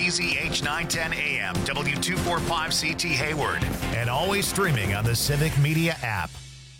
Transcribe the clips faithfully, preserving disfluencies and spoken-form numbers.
B Z H nine ten A M, W two forty-five C T Hayward, and always streaming on the Civic Media app.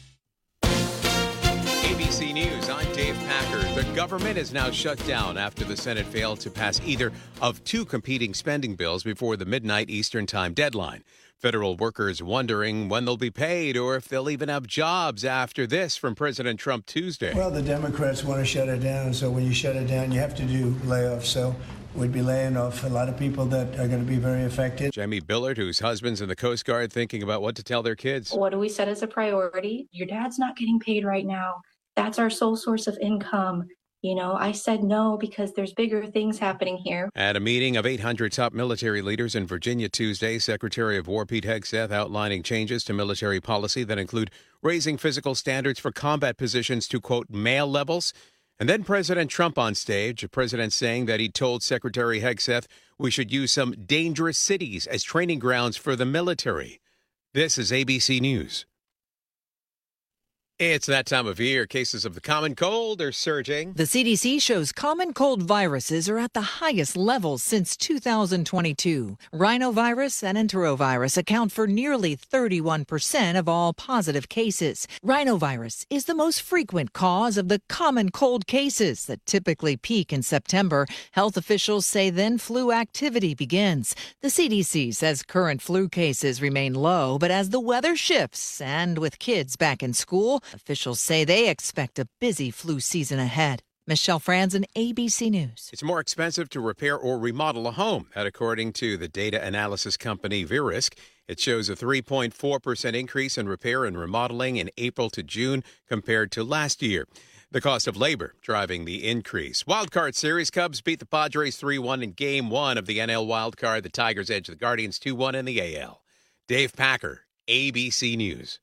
A B C News, I'm Dave Packer. The government is now shut down after the Senate failed to pass either of two competing spending bills before the midnight Eastern Time deadline. Federal workers wondering when they'll be paid or if they'll even have jobs after this from President Trump Tuesday. Well, the Democrats want to shut it down, so when you shut it down, you have to do layoffs. So we'd be laying off a lot of people that are going to be very affected. Jamie Billard, whose husband's in the Coast Guard, thinking about what to tell their kids. What do we set as a priority? Your dad's not getting paid right now. That's our sole source of income. You know, I said no because there's bigger things happening here. At a meeting of eight hundred top military leaders in Virginia Tuesday, Secretary of War Pete Hegseth outlining changes to military policy that include raising physical standards for combat positions to, quote, male levels. And then President Trump on stage, the president saying that he told Secretary Hegseth we should use some dangerous cities as training grounds for the military. This is A B C News. It's that time of year. Cases of the common cold are surging. The C D C shows common cold viruses are at the highest levels since two thousand twenty-two. Rhinovirus and enterovirus account for nearly thirty-one percent of all positive cases. Rhinovirus is the most frequent cause of the common cold cases that typically peak in September. Health officials say then flu activity begins. The C D C says current flu cases remain low, but as the weather shifts and with kids back in school, officials say they expect a busy flu season ahead. Michelle Franzen, A B C News. It's more expensive to repair or remodel a home. That according to the data analysis company Verisk. It shows a three point four percent increase in repair and remodeling in April to June compared to last year. The cost of labor driving the increase. Wildcard Series, Cubs beat the Padres three one in Game one of the N L Wildcard. The Tigers edge the Guardians two one in the A L. Dave Packer, A B C News.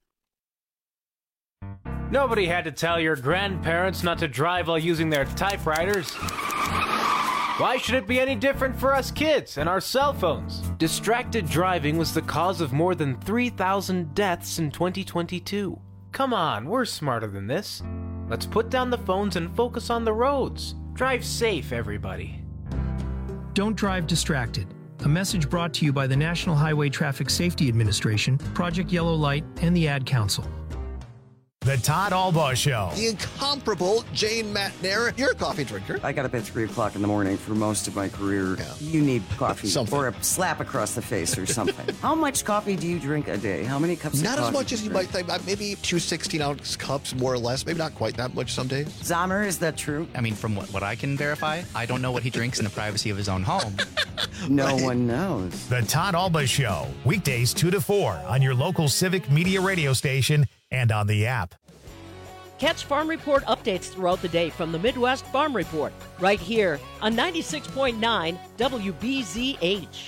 Nobody had to tell your grandparents not to drive while using their typewriters. Why should it be any different for us kids and our cell phones? Distracted driving was the cause of more than three thousand deaths in twenty twenty-two. Come on, we're smarter than this. Let's put down the phones and focus on the roads. Drive safe, everybody. Don't drive distracted. A message brought to you by the National Highway Traffic Safety Administration, Project Yellow Light, and the Ad Council. The Todd Albaugh Show. The incomparable Jane Matnair. You're a coffee drinker. I got up at three o'clock in the morning for most of my career. Yeah. You need coffee something. Or a slap across the face or something. How much coffee do you drink a day? How many cups not of coffee? Not as much as you might think. Maybe two sixteen-ounce cups, more or less. Maybe not quite that much some days. Zahmer, is that true? I mean, from what, what I can verify, I don't know what he drinks in the privacy of his own home. No right. one knows. The Todd Albaugh Show. Weekdays two to four on your local Civic Media radio station and on the app. Catch Farm Report updates throughout the day from the Midwest Farm Report, right here on ninety-six point nine W B Z H.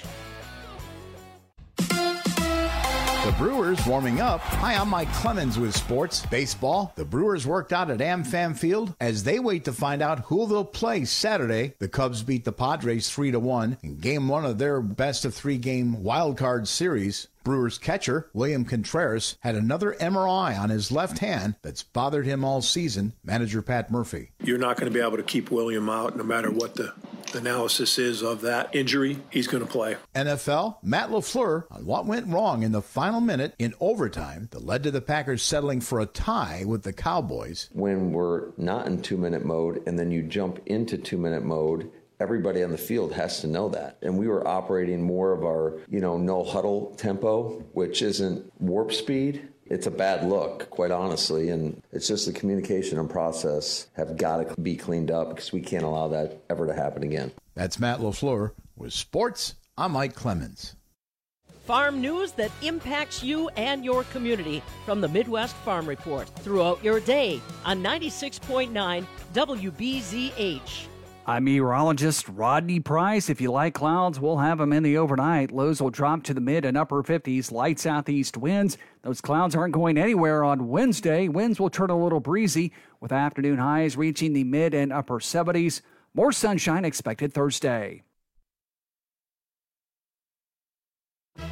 The Brewers warming up. Hi, I'm Mike Clemens with sports. Baseball. The Brewers worked out at AmFam Field as they wait to find out who they'll play Saturday. The Cubs beat the Padres three to one in game one of their best of three game wild card series. Brewers catcher William Contreras had another M R I on his left hand that's bothered him all season. Manager Pat Murphy. You're not going to be able to keep William out no matter what the analysis is of that injury. He's going to play. N F L, Matt LaFleur on what went wrong in the final minute in overtime that led to the Packers settling for a tie with the Cowboys. When we're not in two-minute mode and then you jump into two-minute mode, everybody on the field has to know that. And we were operating more of our, you know, no huddle tempo, which isn't warp speed. It's a bad look, quite honestly. And it's just the communication and process have got to be cleaned up because we can't allow that ever to happen again. That's Matt LaFleur. With sports, I'm Mike Clemens. Farm news that impacts you and your community from the Midwest Farm Report throughout your day on ninety-six point nine W B Z H. I'm meteorologist Rodney Price. If you like clouds, we'll have them in the overnight. Lows will drop to the mid and upper fifties. Light southeast winds. Those clouds aren't going anywhere on Wednesday. Winds will turn a little breezy with afternoon highs reaching the mid and upper seventies. More sunshine expected Thursday.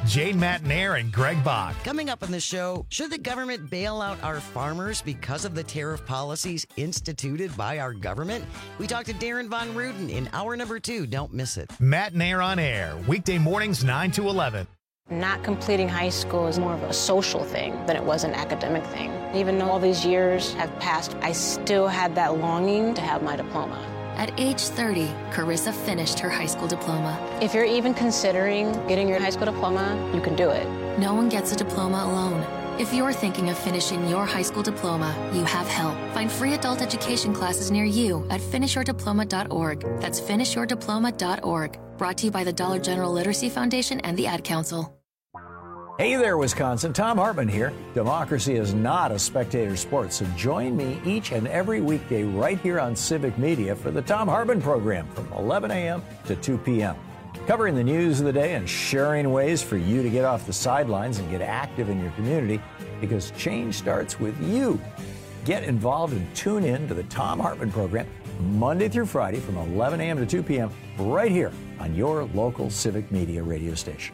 Jane Matnair and Greg Bach. Coming up on the show, should the government bail out our farmers because of the tariff policies instituted by our government? We talked to Darren Von Ruden in hour number two. Don't miss it. Matnair on air, weekday mornings nine to eleven. Not completing high school is more of a social thing than it was an academic thing. Even though all these years have passed, I still had that longing to have my diploma. At age thirty, Carissa finished her high school diploma. If you're even considering getting your high school diploma, you can do it. No one gets a diploma alone. If you're thinking of finishing your high school diploma, you have help. Find free adult education classes near you at finish your diploma dot org. That's finish your diploma dot org. Brought to you by the Dollar General Literacy Foundation and the Ad Council. Hey there, Wisconsin. Tom Hartman here. Democracy is not a spectator sport, so join me each and every weekday right here on Civic Media for the Tom Hartman program from eleven a.m. to two p.m. Covering the news of the day and sharing ways for you to get off the sidelines and get active in your community, because change starts with you. Get involved and tune in to the Tom Hartman program Monday through Friday from eleven a.m. to two p.m. right here on your local Civic Media radio station.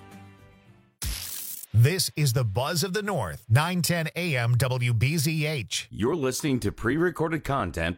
This is the Buzz of the North, nine ten a.m. W B Z H. You're listening to pre-recorded content.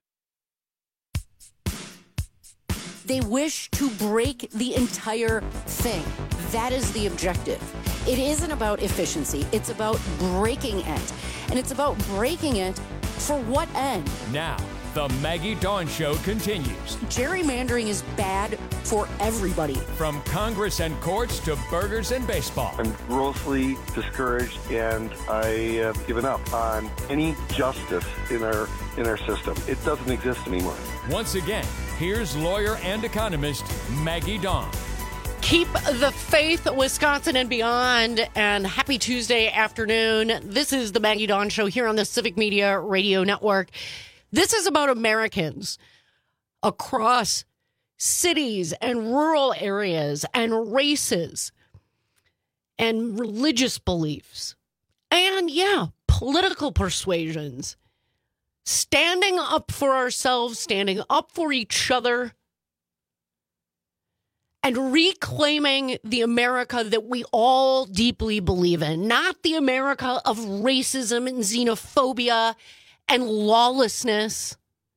They wish to break the entire thing. That is the objective. It isn't about efficiency. It's about breaking it. And it's about breaking it for what end? Now, the Maggie Dawn Show continues. Gerrymandering is bad for everybody. From Congress and courts to burgers and baseball. I'm grossly discouraged, and I have given up on any justice in our in our system. It doesn't exist anymore. Once again, here's lawyer and economist Maggie Dawn. Keep the faith, Wisconsin and beyond, and happy Tuesday afternoon. This is the Maggie Dawn Show here on the Civic Media Radio Network. This is about Americans across cities and rural areas and races and religious beliefs and, yeah, political persuasions. Standing up for ourselves, standing up for each other, and reclaiming the America that we all deeply believe in, not the America of racism and xenophobia and lawlessness.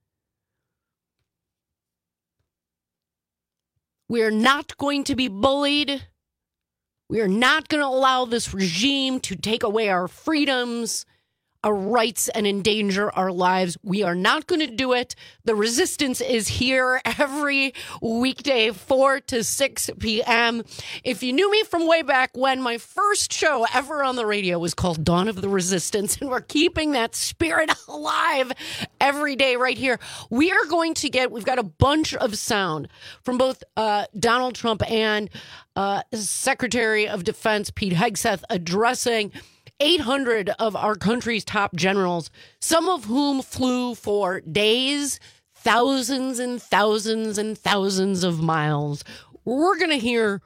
We're not going to be bullied. We're not going to allow this regime to take away our freedoms, our rights, and endanger our lives. We are not going to do it. The resistance is here every weekday, four to six p.m. If you knew me from way back when, my first show ever on the radio was called Dawn of the Resistance, and we're keeping that spirit alive every day right here. We are going to get, we've got a bunch of sound from both uh, Donald Trump and uh, Secretary of Defense Pete Hegseth addressing eight hundred of our country's top generals, some of whom flew for days, thousands and thousands and thousands of miles. We're going to hear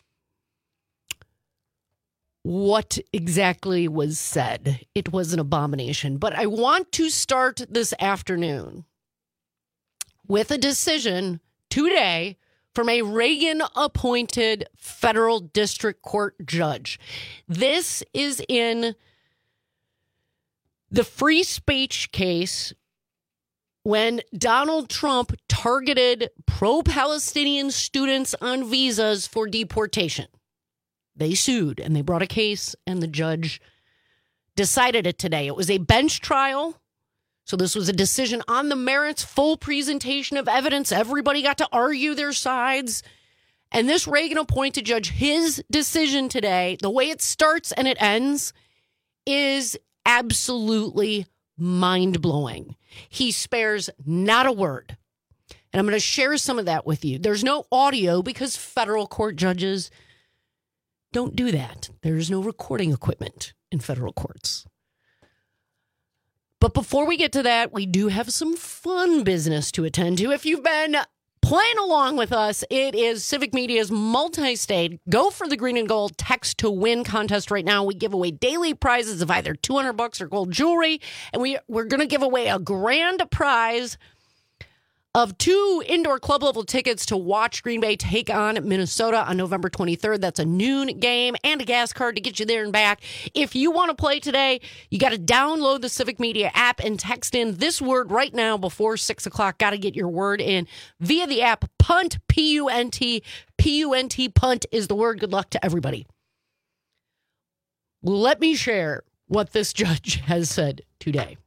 what exactly was said. It was an abomination. But I want to start this afternoon with a decision today from a Reagan-appointed federal district court judge. This is in the free speech case when Donald Trump targeted pro-Palestinian students on visas for deportation. They sued, and they brought a case, and the judge decided it today. It was a bench trial. So this was a decision on the merits, full presentation of evidence. Everybody got to argue their sides. And this Reagan-appointed judge, his decision today, the way it starts and it ends, is absolutely mind-blowing. He spares not a word. And I'm going to share some of that with you. There's no audio because federal court judges don't do that. There's no recording equipment in federal courts. But before we get to that, we do have some fun business to attend to. If you've been playing along with us, it is Civic Media's multi-state Go for the Green and Gold Text to Win contest right now. We give away daily prizes of either two hundred bucks or gold jewelry. And we, we're going to give away a grand prize of two indoor club level tickets to watch Green Bay take on Minnesota on November twenty-third. That's a noon game and a gas card to get you there and back. If you want to play today, you got to download the Civic Media app and text in this word right now before six o'clock. Got to get your word in via the app. PUNT, P U N T, P U N T, PUNT is the word. Good luck to everybody. Let me share what this judge has said today.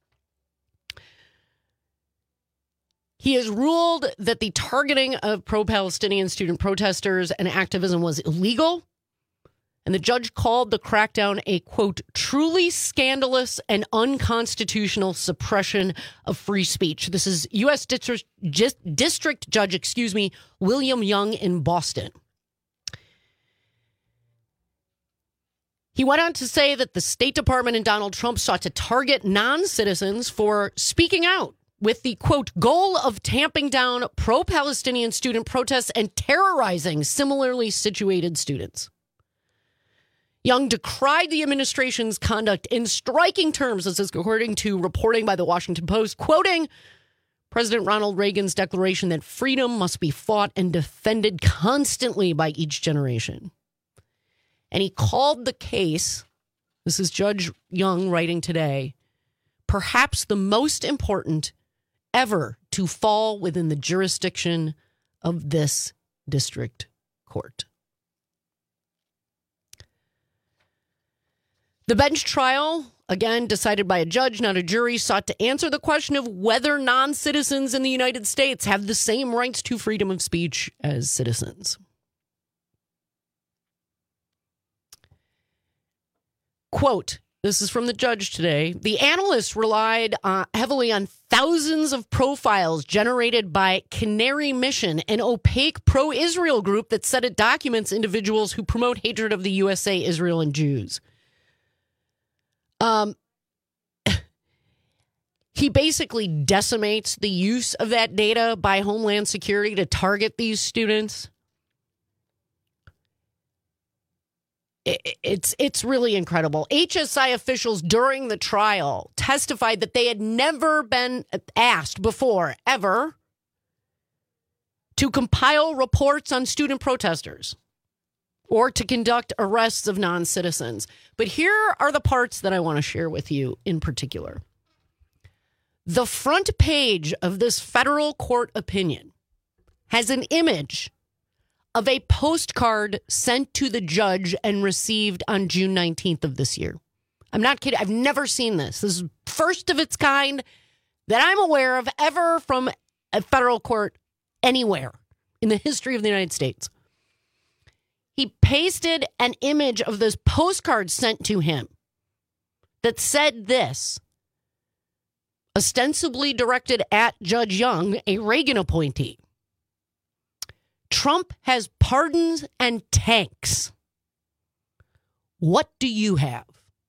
He has ruled that the targeting of pro-Palestinian student protesters and activism was illegal, and the judge called the crackdown a, quote, truly scandalous and unconstitutional suppression of free speech. This is U S District, District Judge, excuse me, William Young in Boston. He went on to say that the State Department and Donald Trump sought to target non-citizens for speaking out with the, quote, goal of tamping down pro-Palestinian student protests and terrorizing similarly situated students. Young decried the administration's conduct in striking terms, this is according to reporting by the Washington Post, quoting President Ronald Reagan's declaration that freedom must be fought and defended constantly by each generation. And he called the case, this is Judge Young writing today, perhaps the most important ever to fall within the jurisdiction of this district court. The bench trial, again decided by a judge, not a jury, sought to answer the question of whether non-citizens in the United States have the same rights to freedom of speech as citizens. Quote, this is from the judge today. The analysts relied uh, heavily on thousands of profiles generated by Canary Mission, an opaque pro-Israel group that said it documents individuals who promote hatred of the U S A, Israel, and Jews. Um, he basically decimates the use of that data by Homeland Security to target these students. It's it's really incredible. H S I officials during the trial testified that they had never been asked before, ever, to compile reports on student protesters or to conduct arrests of non-citizens. But here are the parts that I want to share with you in particular. The front page of this federal court opinion has an image of a postcard sent to the judge and received on June nineteenth of this year. I'm not kidding. I've never seen this. This is first of its kind that I'm aware of ever from a federal court anywhere in the history of the United States. He pasted an image of this postcard sent to him that said this, ostensibly directed at Judge Young, a Reagan appointee. Trump has pardons and tanks. What do you have?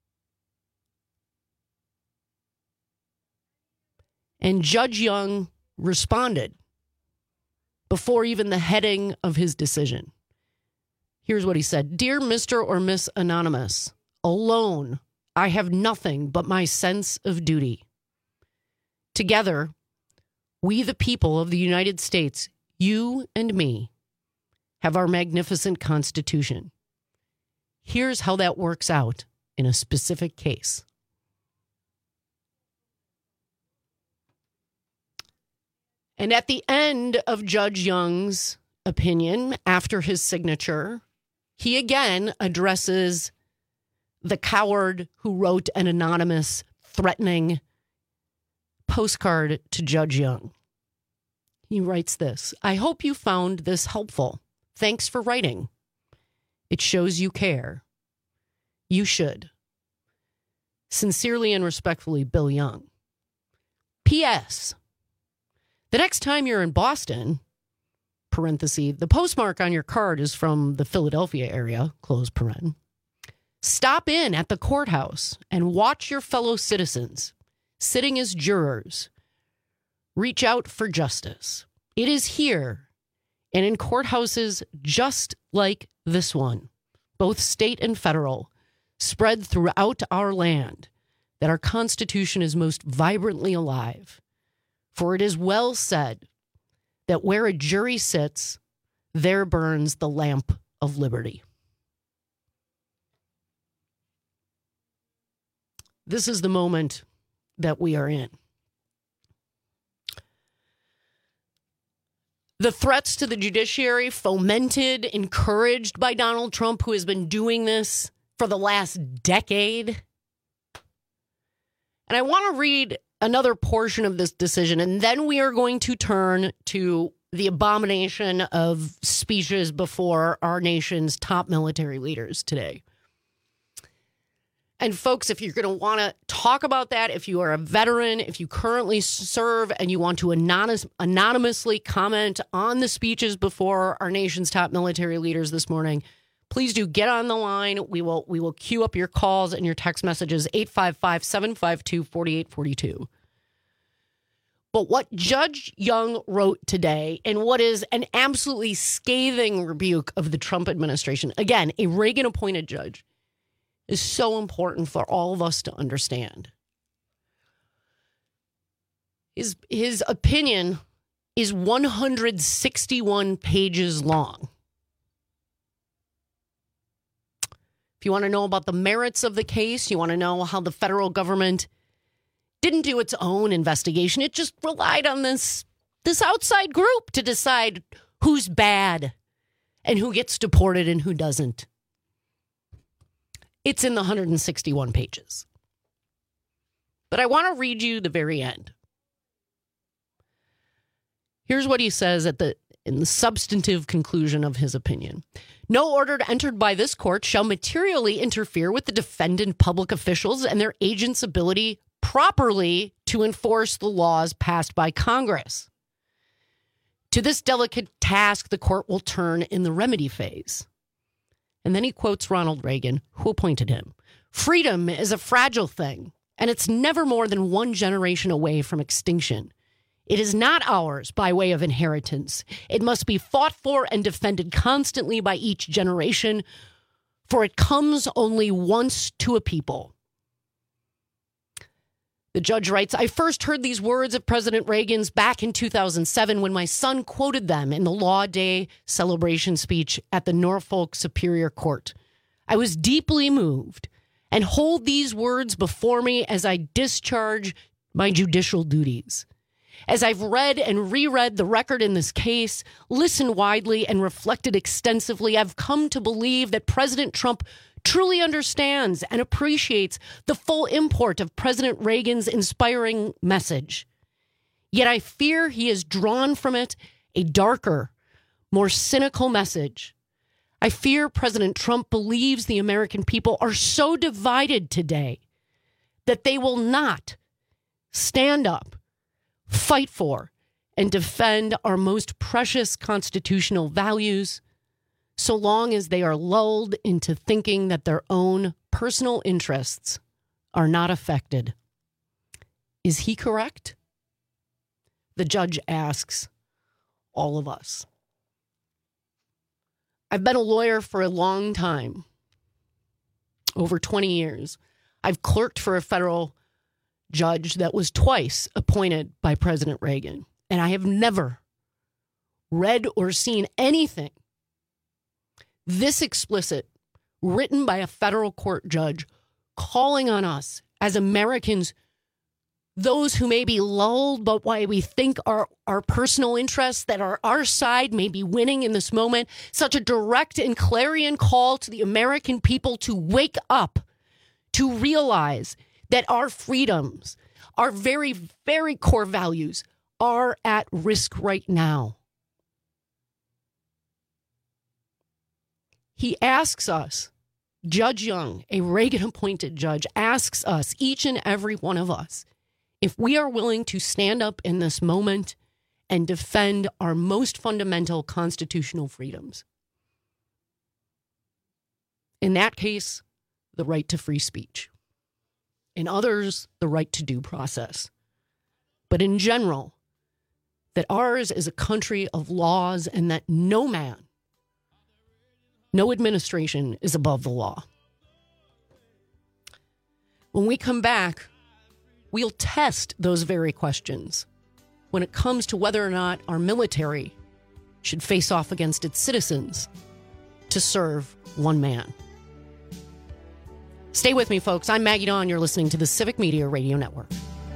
And Judge Young responded before even the heading of his decision. Here's what he said. Dear Mister or Miss Anonymous, alone, I have nothing but my sense of duty. Together, we the people of the United States, you and me, have our magnificent Constitution. Here's how that works out in a specific case. And at the end of Judge Young's opinion, after his signature, he again addresses the coward who wrote an anonymous, threatening postcard to Judge Young. He writes this, I hope you found this helpful. Thanks for writing. It shows you care. You should. Sincerely and respectfully, Bill Young. P S. The next time you're in Boston, parenthesis, the postmark on your card is from the Philadelphia area, close paren. Stop in at the courthouse and watch your fellow citizens sitting as jurors reach out for justice. It is here and in courthouses just like this one, both state and federal, spread throughout our land, that our Constitution is most vibrantly alive. For it is well said that where a jury sits, there burns the lamp of liberty. This is the moment that we are in. The threats to the judiciary, fomented, encouraged by Donald Trump, who has been doing this for the last decade. And I want to read another portion of this decision, and then we are going to turn to the abomination of speeches before our nation's top military leaders today. And folks, if you're going to want to talk about that, if you are a veteran, if you currently serve and you want to anonymous, anonymously comment on the speeches before our nation's top military leaders this morning, please do get on the line. We will we will queue up your calls and your text messages, eight five five, seven five two, four eight four two. But what Judge Young wrote today, and what is an absolutely scathing rebuke of the Trump administration, again, a Reagan-appointed judge, is so important for all of us to understand. His, his opinion is one hundred sixty-one pages long. If you want to know about the merits of the case, you want to know how the federal government didn't do its own investigation, it just relied on this, this outside group to decide who's bad and who gets deported and who doesn't. It's in the one hundred sixty-one pages. But I want to read you the very end. Here's what he says at the in the substantive conclusion of his opinion. No order entered by this court shall materially interfere with the defendant public officials and their agents' ability properly to enforce the laws passed by Congress. To this delicate task, the court will turn in the remedy phase. And then he quotes Ronald Reagan, who appointed him. Freedom is a fragile thing, and it's never more than one generation away from extinction. It is not ours by way of inheritance. It must be fought for and defended constantly by each generation, for it comes only once to a people. The judge writes, I first heard these words of President Reagan's back in two thousand seven when my son quoted them in the Law Day celebration speech at the Norfolk Superior Court. I was deeply moved and hold these words before me as I discharge my judicial duties. As I've read and reread the record in this case, listened widely and reflected extensively, I've come to believe that President Trump truly understands and appreciates the full import of President Reagan's inspiring message. Yet I fear he has drawn from it a darker, more cynical message. I fear President Trump believes the American people are so divided today that they will not stand up, fight for, and defend our most precious constitutional values so long as they are lulled into thinking that their own personal interests are not affected. Is he correct? The judge asks all of us. I've been a lawyer for a long time, over twenty years. I've clerked for a federal judge that was twice appointed by President Reagan, and I have never read or seen anything this explicit, written by a federal court judge, calling on us as Americans, those who may be lulled, but why we think our, our personal interests, that are our side may be winning in this moment, such a direct and clarion call to the American people to wake up, to realize that our freedoms, our very, very core values are at risk right now. He asks us, Judge Young, a Reagan-appointed judge, asks us, each and every one of us, if we are willing to stand up in this moment and defend our most fundamental constitutional freedoms. In that case, the right to free speech. In others, the right to due process. But in general, that ours is a country of laws and that no man, no administration is above the law. When we come back, we'll test those very questions when it comes to whether or not our military should face off against its citizens to serve one man. Stay with me, folks. I'm Maggie Dawn. You're listening to the Civic Media Radio Network.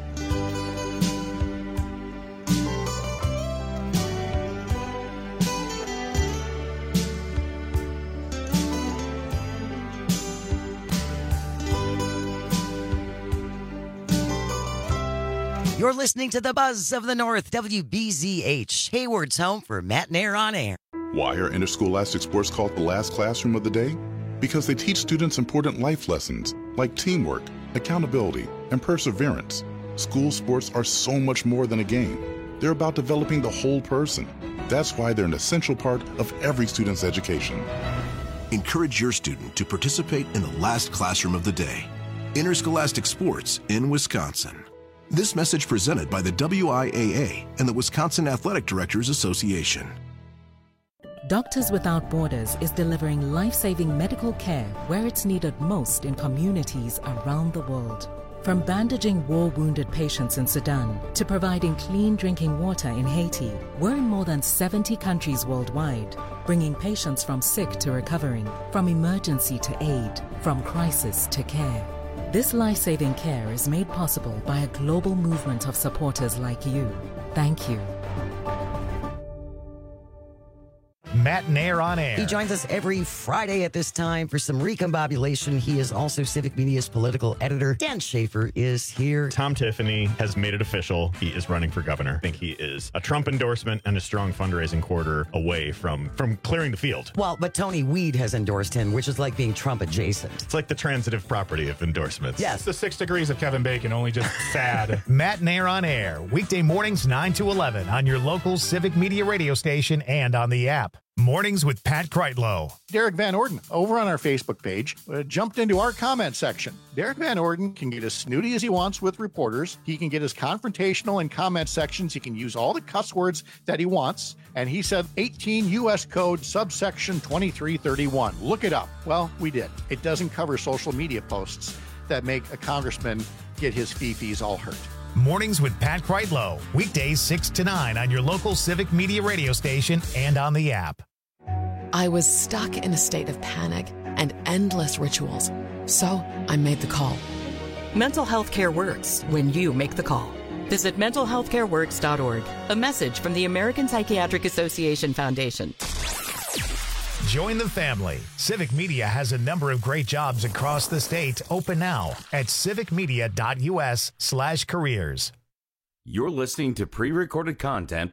You're listening to the Buzz of the North, W B Z H, Hayward's home for Matt and Air on Air. Why are interscholastic sports called the last classroom of the day? Because they teach students important life lessons like teamwork, accountability, and perseverance. School sports are so much more than a game. They're about developing the whole person. That's why they're an essential part of every student's education. Encourage your student to participate in the last classroom of the day. Interscholastic sports in Wisconsin. This message presented by the W I A A and the Wisconsin Athletic Directors Association. Doctors Without Borders is delivering life-saving medical care where it's needed most in communities around the world. From bandaging war-wounded patients in Sudan to providing clean drinking water in Haiti, we're in more than seventy countries worldwide, bringing patients from sick to recovering, from emergency to aid, from crisis to care. This life-saving care is made possible by a global movement of supporters like you. Thank you. Matt and Air on Air. He joins us every Friday at this time for some recombobulation. He is also Civic Media's political editor. Dan Schaefer is here. Tom Tiffany has made it official. He is running for governor. I think he is a Trump endorsement and a strong fundraising quarter away from, from clearing the field. Well, but Tony Weed has endorsed him, which is like being Trump adjacent. It's like the transitive property of endorsements. Yes. It's the six degrees of Kevin Bacon, only just sad. Matt and Air on Air, weekday mornings nine to eleven on your local Civic Media radio station and on the app. Mornings with Pat Kreitlow. Derek Van Orden, over on our Facebook page, uh, jumped into our comment section. Derek Van Orden can get as snooty as he wants with reporters. He can get as confrontational in comment sections. He can use all the cuss words that he wants. And he said eighteen U S Code subsection twenty-three thirty-one. Look it up. Well, we did. It doesn't cover social media posts that make a congressman get his fee-fees all hurt. Mornings with Pat Kreitlow. Weekdays six to nine on your local Civic Media radio station and on the app. I was stuck in a state of panic and endless rituals. So I made the call. Mental health care works when you make the call. Visit mental health care works dot org. A message from the American Psychiatric Association Foundation. Join the family. Civic Media has a number of great jobs across the state open now at civicmedia.us slash careers. You're listening to pre-recorded content.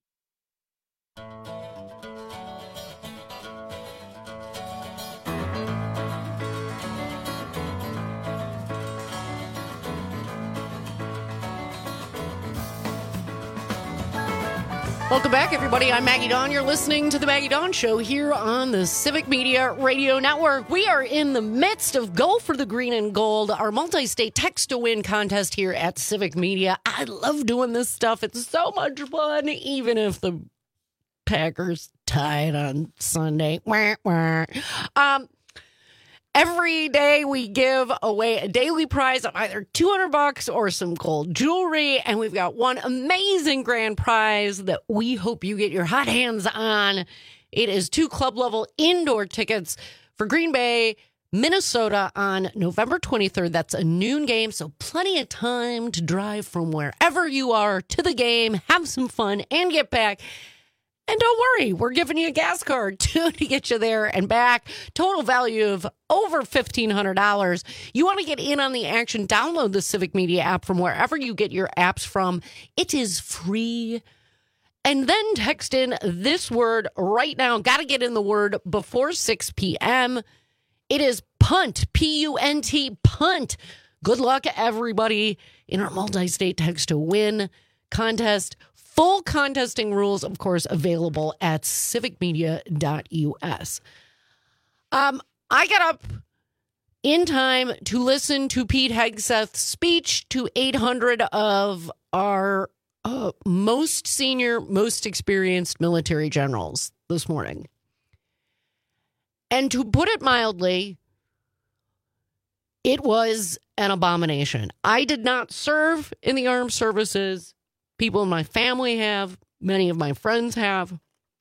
Welcome back, everybody. I'm Maggie Dawn. You're listening to The Maggie Dawn Show here on the Civic Media Radio Network. We are in the midst of Go for the Green and Gold, our multi-state text-to-win contest here at Civic Media. I love doing this stuff. It's so much fun, even if the Packers tied on Sunday. Wah, wah. Um... Every day we give away a daily prize of either two hundred bucks or some gold jewelry. And we've got one amazing grand prize that we hope you get your hot hands on. It is two club level indoor tickets for Green Bay, Minnesota on November twenty-third. That's a noon game. So plenty of time to drive from wherever you are to the game, have some fun and get back. And don't worry, we're giving you a gas card, too, to get you there and back. Total value of over fifteen hundred dollars. You want to get in on the action, download the Civic Media app from wherever you get your apps from. It is free. And then text in this word right now. Got to get in the word before six p.m. It is PUNT, P U N T, PUNT. Good luck, everybody, in our multi-state text-to-win contest. Full contesting rules, of course, available at civic media dot U S. Um, I got up in time to listen to Pete Hegseth's speech to eight hundred of our uh, most senior, most experienced military generals this morning. And to put it mildly, it was an abomination. I did not serve in the armed services. People in my family have. Many of my friends have.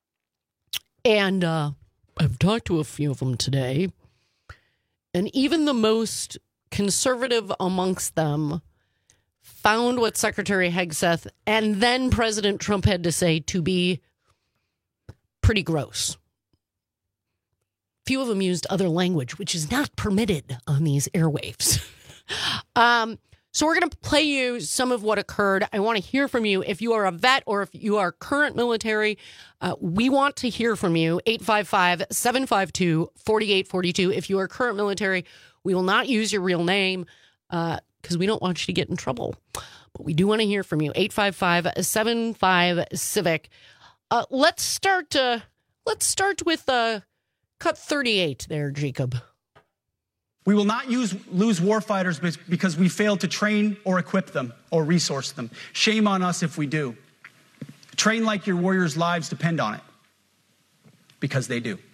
And uh, I've talked to a few of them today. And even the most conservative amongst them found what Secretary Hegseth and then President Trump had to say to be pretty gross. Few of them used other language, which is not permitted on these airwaves. um, so we're going to play you some of what occurred. I want to hear from you. If you are a vet or if you are current military, uh, we want to hear from you. eight five five, seven five two, four eight four two. If you are current military, we will not use your real name because uh, we don't want you to get in trouble. But we do want to hear from you. eight five five, seven five, civic. Uh, let's start. Uh, let's start with uh, cut thirty-eight there, Jacob. We will not use lose warfighters because we failed to train or equip them or resource them. Shame on us if we do. Train like your warriors' lives depend on it, because they do.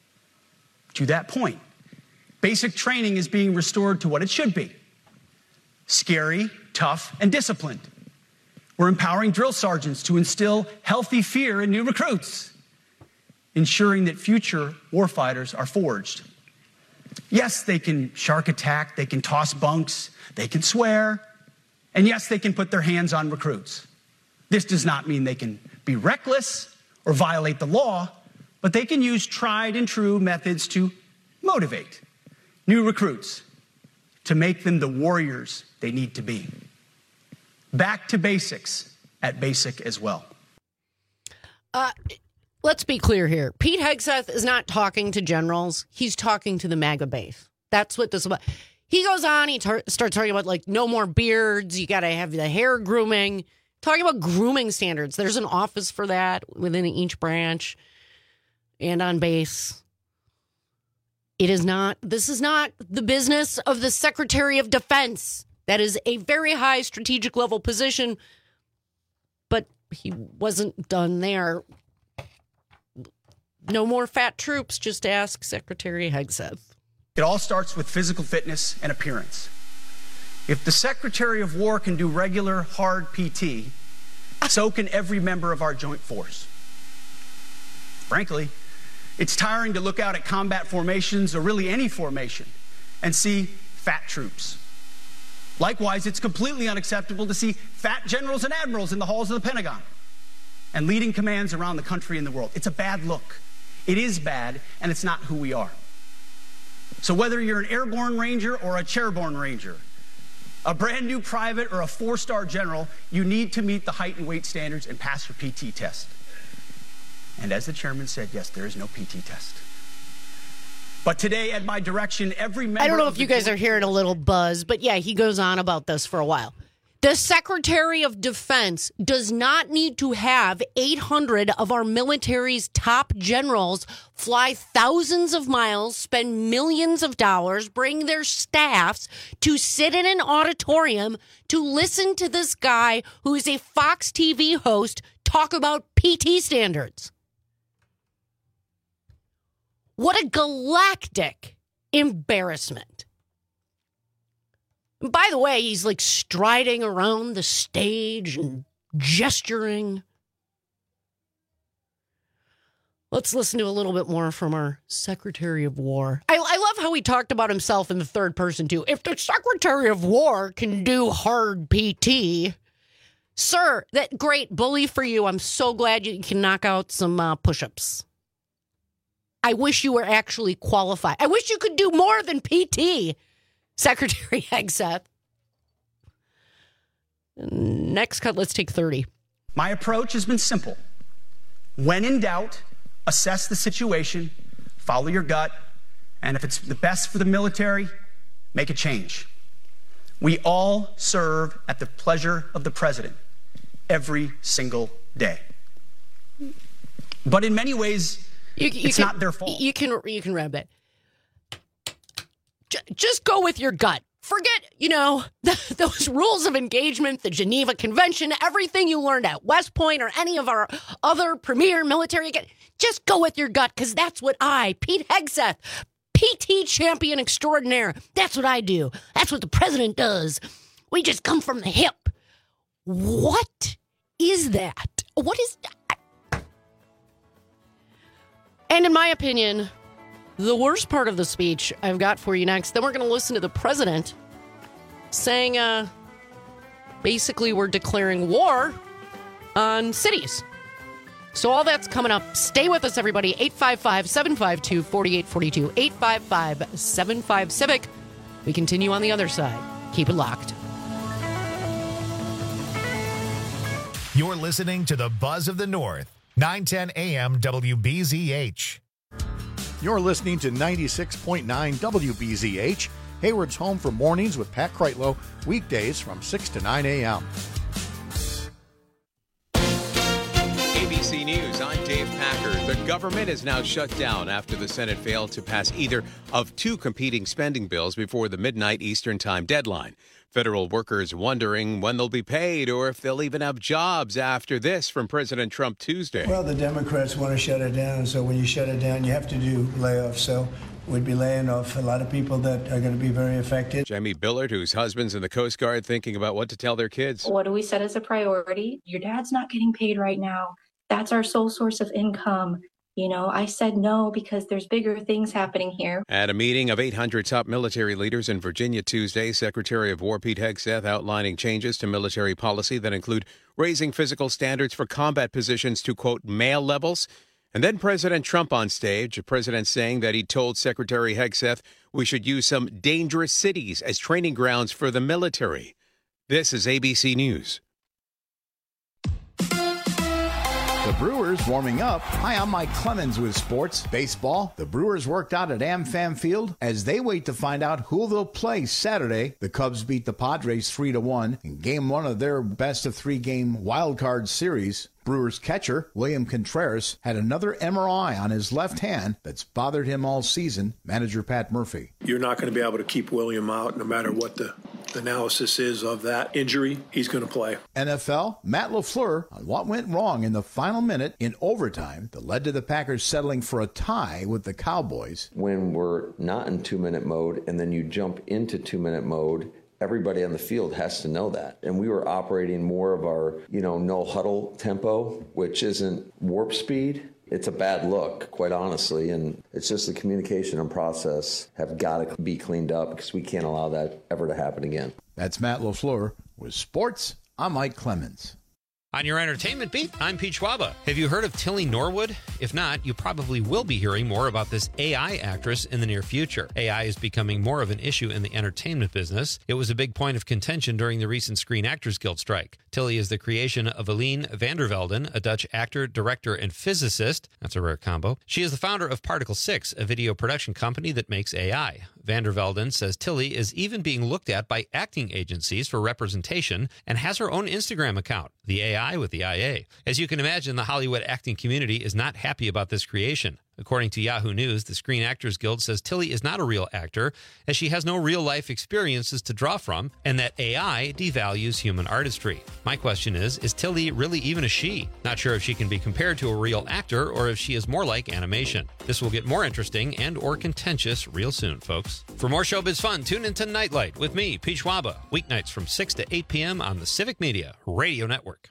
To that point, basic training is being restored to what it should be: scary, tough, and disciplined. We're empowering drill sergeants to instill healthy fear in new recruits, ensuring that future warfighters are forged. Yes, they can shark attack, they can toss bunks, they can swear, and yes, they can put their hands on recruits. This does not mean they can be reckless or violate the law, but they can use tried and true methods to motivate new recruits, to make them the warriors they need to be. Back to basics at Basic as well. Uh, let's be clear here. Pete Hegseth is not talking to generals. He's talking to the MAGA base. That's what this is about. He goes on, he tar- starts talking about, like, no more beards. You got to have the hair grooming. Talking about grooming standards. There's an office for that within each branch and on base. It is not, this is not the business of the Secretary of Defense. That is a very high strategic level position, but he wasn't done there. No more fat troops, just ask Secretary Hegseth. It all starts with physical fitness and appearance. If the Secretary of War can do regular hard P T, so can every member of our joint force. Frankly, it's tiring to look out at combat formations, or really any formation, and see fat troops. Likewise, it's completely unacceptable to see fat generals and admirals in the halls of the Pentagon and leading commands around the country and the world. It's a bad look. It is bad, and it's not who we are. So whether you're an airborne ranger or a chairborne ranger, a brand new private or a four-star general, you need to meet the height and weight standards and pass your P T test. And as the chairman said, yes, there is no P T test. But today, at my direction, every member... I don't know if you guys are hearing a little buzz, but yeah, he goes on about this for a while. The Secretary of Defense does not need to have eight hundred of our military's top generals fly thousands of miles, spend millions of dollars, bring their staffs to sit in an auditorium to listen to this guy who is a Fox T V host talk about P T standards. What a galactic embarrassment. And by the way, he's like striding around the stage and gesturing. Let's listen to a little bit more from our Secretary of War. I, I love how he talked about himself in the third person, too. If the Secretary of War can do hard P T, sir, that great bully for you. I'm so glad you can knock out some uh, push-ups. I wish you were actually qualified. I wish you could do more than P T, Secretary Hegseth. Next cut, let's take thirty. My approach has been simple. When in doubt, assess the situation, follow your gut, and if it's the best for the military, make a change. We all serve at the pleasure of the president every single day. But in many ways, you, you it's can, not their fault. You can you can wrap it. J- just go with your gut. Forget, you know, the, those rules of engagement, the Geneva Convention, everything you learned at West Point or any of our other premier military. Just go with your gut, because that's what I, Pete Hegseth, P T champion extraordinaire, that's what I do. That's what the president does. We just come from the hip. What is that? What is that? And in my opinion, the worst part of the speech I've got for you next. Then we're going to listen to the president saying, uh, basically, we're declaring war on cities. So all that's coming up. Stay with us, everybody. eight five five, seven five two, four eight four two. eight five five, seven five, Civic. We continue on the other side. Keep it locked. You're listening to the Buzz of the North, nine ten A M W B Z H. You're listening to ninety-six point nine W B Z H, Hayward's home for mornings with Pat Kreitlow, weekdays from six to nine A M. A B C News, I'm Dave Packer. The government is now shut down after the Senate failed to pass either of two competing spending bills before the midnight Eastern Time deadline. Federal workers wondering when they'll be paid or if they'll even have jobs after this from President Trump Tuesday. Well, the Democrats want to shut it down, and so when you shut it down, you have to do layoffs. So we'd be laying off a lot of people that are going to be very affected. Jamie Billard, whose husband's in the Coast Guard, thinking about what to tell their kids. What do we set as a priority? Your dad's not getting paid right now. That's our sole source of income. You know, I said no because there's bigger things happening here. At a meeting of eight hundred top military leaders in Virginia Tuesday, Secretary of War Pete Hegseth outlining changes to military policy that include raising physical standards for combat positions to, quote, male levels. And then President Trump on stage, the president saying that he told Secretary Hegseth we should use some dangerous cities as training grounds for the military. This is A B C News. The Brewers warming up. Hi, I'm Mike Clemens with sports. Baseball. The Brewers worked out at AmFam Field as they wait to find out who they'll play Saturday. The Cubs beat the Padres three to one in game one of their best of three game wild card series. Brewers catcher William Contreras had another M R I on his left hand that's bothered him all season. Manager Pat Murphy. You're not going to be able to keep William out no matter what the analysis is of that injury. He's going to play. N F L, Matt LaFleur on what went wrong in the final minute in overtime that led to the Packers settling for a tie with the Cowboys. When we're not in two-minute mode and then you jump into two-minute mode, everybody on the field has to know that. And we were operating more of our, you know, no huddle tempo, which isn't warp speed. It's a bad look, quite honestly, and it's just the communication and process have got to be cleaned up because we can't allow that ever to happen again. That's Matt LaFleur. With sports, I'm Mike Clemens. On your entertainment beat, I'm Pete Schwaba. Have you heard of Tilly Norwood? If not, you probably will be hearing more about this A I actress in the near future. A I is becoming more of an issue in the entertainment business. It was a big point of contention during the recent Screen Actors Guild strike. Tilly is the creation of Eline van der Velden, a Dutch actor, director, and physicist. That's a rare combo. She is the founder of Particle six, a video production company that makes A I. Van der Velden says Tilly is even being looked at by acting agencies for representation and has her own Instagram account, the A I with the I A. As you can imagine, the Hollywood acting community is not happy about this creation. According to Yahoo News, the Screen Actors Guild says Tilly is not a real actor, as she has no real-life experiences to draw from, and that A I devalues human artistry. My question is, is Tilly really even a she? Not sure if she can be compared to a real actor or if she is more like animation. This will get more interesting and or contentious real soon, folks. For more showbiz fun, tune into Nightlight with me, Pete Schwaba, weeknights from six to eight p.m. on the Civic Media Radio Network.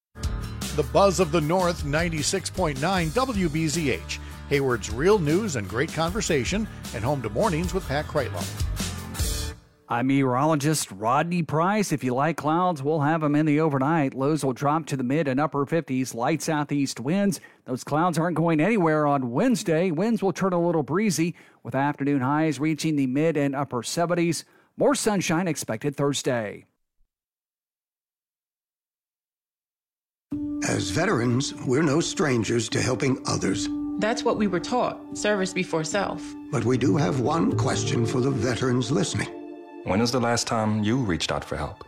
The Buzz of the North, ninety-six point nine W B Z H. Hayward's real news and great conversation, and home to mornings with Pat Kreitlow. I'm meteorologist Rodney Price. If you like clouds, we'll have them in the overnight. Lows will drop to the mid and upper fifties, light southeast winds. Those clouds aren't going anywhere on Wednesday. Winds will turn a little breezy, with afternoon highs reaching the mid and upper seventies. More sunshine expected Thursday. As veterans, we're no strangers to helping others. That's what we were taught, service before self. But we do have one question for the veterans listening. When was the last time you reached out for help?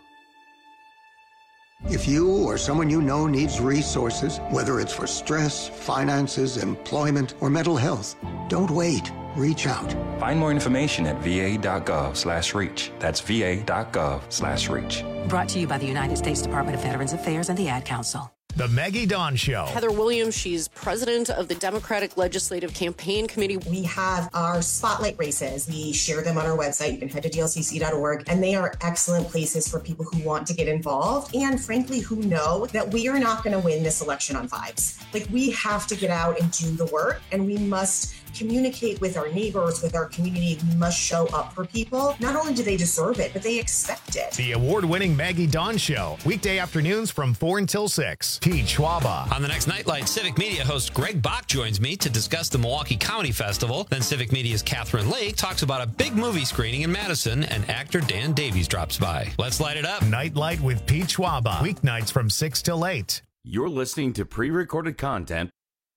If you or someone you know needs resources, whether it's for stress, finances, employment, or mental health, don't wait. Reach out. Find more information at va.gov slash reach. That's va.gov slash reach. Brought to you by the United States Department of Veterans Affairs and the Ad Council. The Maggie Dawn Show. Heather Williams, she's president of the Democratic Legislative Campaign Committee. We have our spotlight races. We share them on our website. You can head to D L C C dot org, and they are excellent places for people who want to get involved and, frankly, who know that we are not going to win this election on vibes. Like, we have to get out and do the work, and we must communicate with our neighbors, with our community. We must show up for people. Not only do they deserve it, but they expect it. The award-winning Maggie Dawn Show. Weekday afternoons from four until six. Pete Schwaba. On the next Nightlight, Civic Media host Greg Bach joins me to discuss the Milwaukee Comedy Festival. Then Civic Media's Catherine Lake talks about a big movie screening in Madison, and actor Dan Davies drops by. Let's light it up. Nightlight with Pete Schwaba. Weeknights from six till eight. You're listening to pre-recorded content.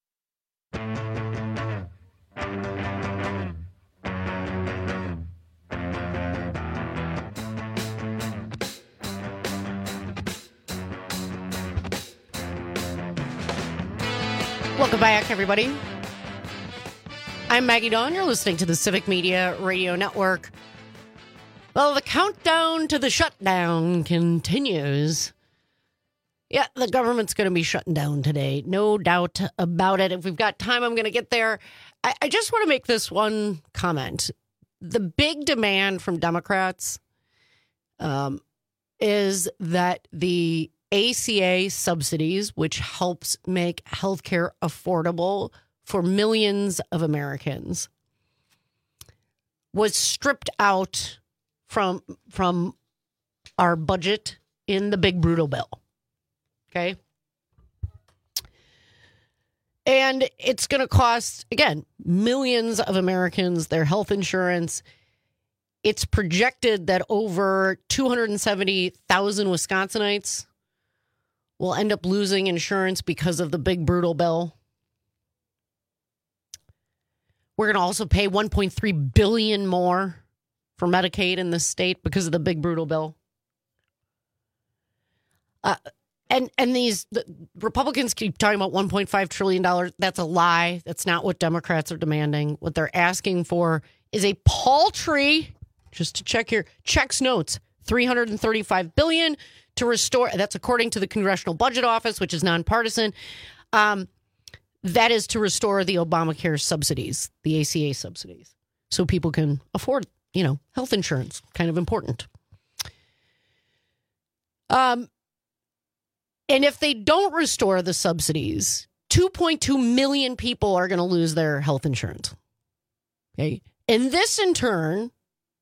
Welcome back, everybody. I'm Maggie Dawn. You're listening to the Civic Media Radio Network. Well, the countdown to the shutdown continues. Yeah, the government's going to be shutting down today. No doubt about it. If we've got time, I'm going to get there. I, I just want to make this one comment. The big demand from Democrats um, is that the A C A subsidies, which helps make healthcare affordable for millions of Americans, was stripped out from, from our budget in the big brutal bill. Okay. And it's going to cost, again, millions of Americans their health insurance. It's projected that over two hundred seventy thousand Wisconsinites will end up losing insurance because of the big brutal bill. We're going to also pay one point three billion dollars more for Medicaid in this state because of the big brutal bill. Uh, and and these the Republicans keep talking about one point five trillion dollars. That's a lie. That's not what Democrats are demanding. What they're asking for is a paltry, just to check here, checks notes, three hundred thirty-five billion dollars to restore. That's according to the Congressional Budget Office, which is nonpartisan. Um, that is to restore the Obamacare subsidies, the A C A subsidies, so people can afford, you know, health insurance. Kind of important. Um, and if they don't restore the subsidies, two point two million people are going to lose their health insurance. Okay. And this, in turn,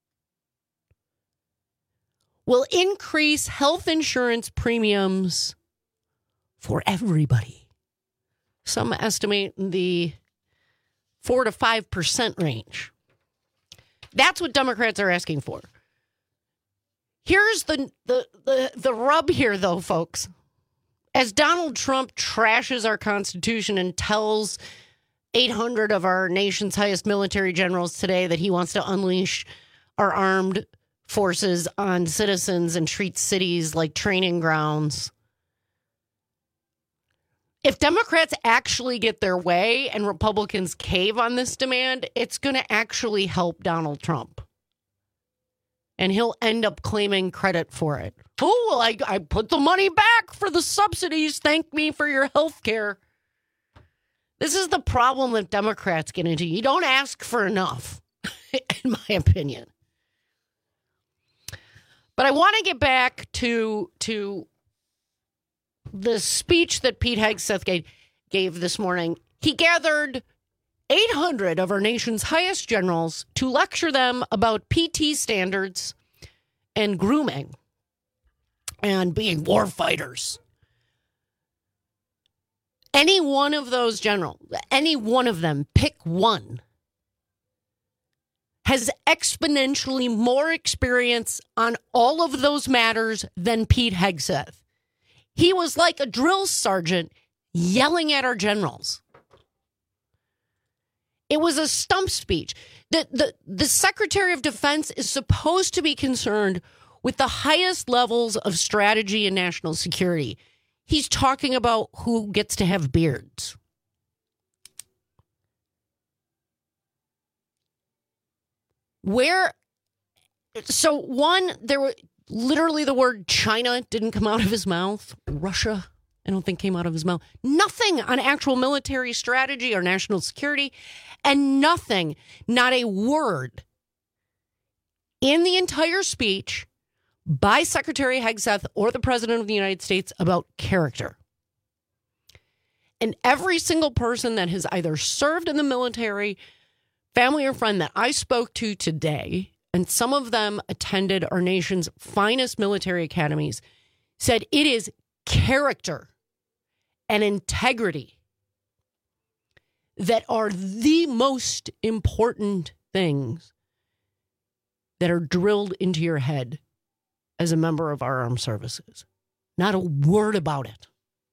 will increase health insurance premiums for everybody. Some estimate in the four to five percent range. That's what Democrats are asking for. Here's the, the, the, the rub here, though, folks. As Donald Trump trashes our Constitution and tells eight hundred of our nation's highest military generals today that he wants to unleash our armed forces on citizens and treat cities like training grounds. If Democrats actually get their way and Republicans cave on this demand, it's going to actually help Donald Trump. And he'll end up claiming credit for it. Oh, well, I, I put the money back for the subsidies. Thank me for your health care. This is the problem that Democrats get into. You don't ask for enough, in my opinion. But I want to get back to, to the speech that Pete Hegseth gave, gave this morning. He gathered eight hundred of our nation's highest generals to lecture them about P T standards and grooming and being war fighters. Any one of those generals, any one of them, pick one, has exponentially more experience on all of those matters than Pete Hegseth. He was like a drill sergeant yelling at our generals. It was a stump speech. The, the, the Secretary of Defense is supposed to be concerned with the highest levels of strategy and national security. He's talking about who gets to have beards. Where, so one, there were literally the word China didn't come out of his mouth. Russia I don't think came out of his mouth. Nothing on actual military strategy or national security, and nothing, not a word in the entire speech by Secretary Hegseth or the President of the United States about character. And every single person that has either served in the military, family or friend that I spoke to today, and some of them attended our nation's finest military academies, said it is character and integrity that are the most important things that are drilled into your head as a member of our armed services. Not a word about it.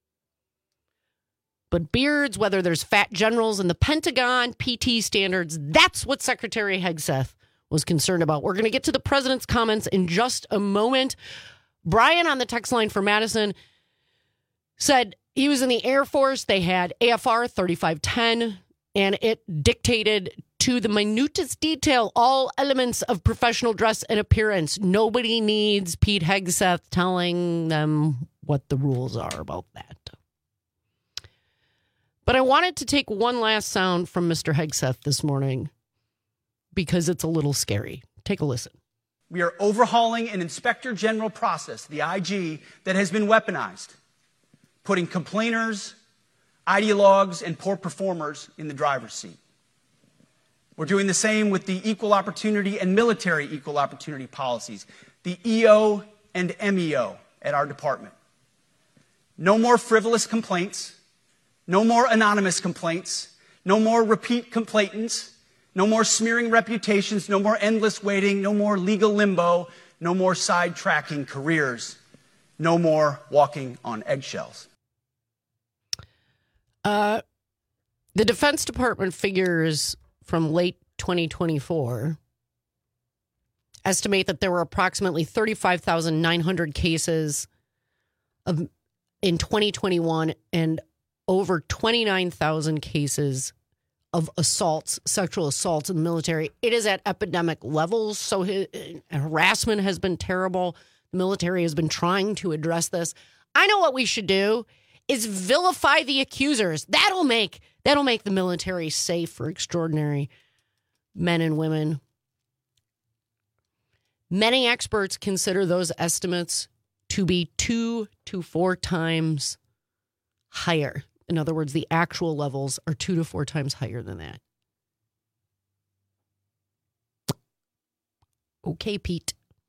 But beards, whether there's fat generals in the Pentagon, P T standards, that's what Secretary Hegseth was concerned about. We're going to get to the president's comments in just a moment. Brian on the text line for Madison said he was in the Air Force. They had A F R thirty-five ten, and it dictated to the minutest detail all elements of professional dress and appearance. Nobody needs Pete Hegseth telling them what the rules are about that. But I wanted to take one last sound from Mister Hegseth this morning because it's a little scary. Take a listen. We are overhauling an inspector general process, the I G, that has been weaponized, putting complainers, ideologues, and poor performers in the driver's seat. We're doing the same with the equal opportunity and military equal opportunity policies, the E O and M E O at our department. No more frivolous complaints. No more anonymous complaints, no more repeat complainants, no more smearing reputations, no more endless waiting, no more legal limbo, no more sidetracking careers, no more walking on eggshells. Uh, the Defense Department figures from late twenty twenty-four estimate that there were approximately thirty-five thousand nine hundred cases of in twenty twenty-one and over twenty-nine thousand cases of assaults, sexual assaults in the military. It is at epidemic levels, so his, harassment has been terrible. The military has been trying to address this. I know what we should do is vilify the accusers. That'll make that'll make the military safe for extraordinary men and women. Many experts consider those estimates to be two to four times higher. In other words, the actual levels are two to four times higher than that. Okay, Pete.